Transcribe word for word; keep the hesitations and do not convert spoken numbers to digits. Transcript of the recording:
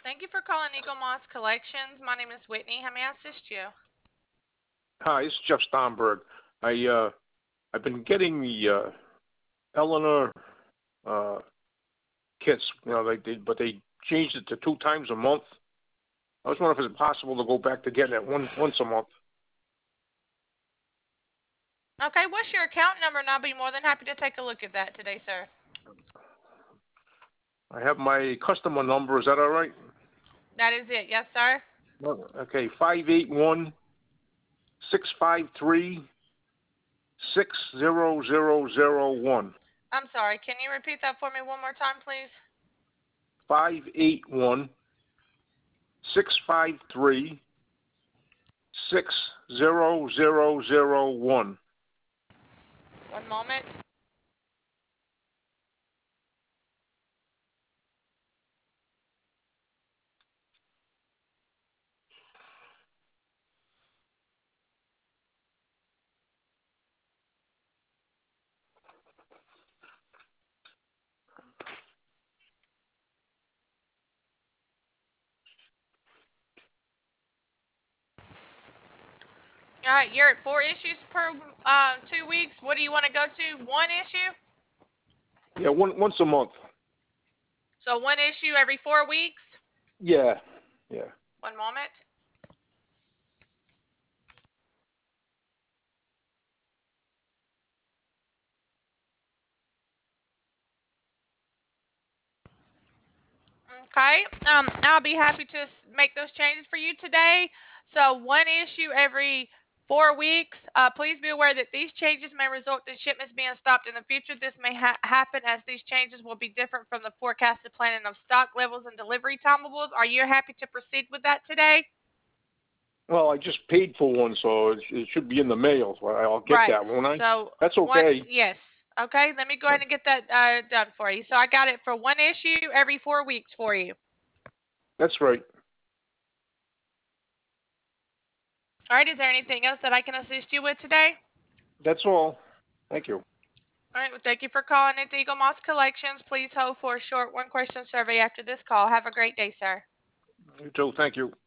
Thank you for calling Eagle Moss Collections. My name is Whitney. How may I assist you? Hi, it's Jeff Stomberg. I uh, I've been getting the uh, Eleanor uh, kits, you know, they did, but they changed it to two times a month. I was wondering if it's possible to go back to getting it one once a month. Okay, what's your account number? And I'll be more than happy to take a look at that today, sir. I have my customer number. Is that all right? That is it. Yes, sir. No. Okay, five eight one six five three six zero zero zero one. I'm sorry. Can you repeat that for me one more time, please? Five eight one six five three six zero zero zero one. One moment. All right, you're at four issues per uh, two weeks. What do you want to go to? One issue? Yeah, one once a month. So one issue every four weeks? Yeah, yeah. One moment. Okay. Um, I'll be happy to make those changes for you today. So one issue every four weeks. Uh, please be aware that these changes may result in shipments being stopped in the future. This may ha happen as these changes will be different from the forecasted planning of stock levels and delivery timelines. Are you happy to proceed with that today? Well, I just paid for one, so it, it should be in the mail. So I'll get Right. that, won't I? So That's one, okay. yes. Okay. Let me go ahead and get that uh, done for you. So I got it for one issue every four weeks for you. That's right. All right. Is there anything else that I can assist you with today? That's all. Thank you. All right. Well, thank you for calling into Eagle Moss Collections. Please hold for a short one question survey after this call. Have a great day, sir. You too. Thank you.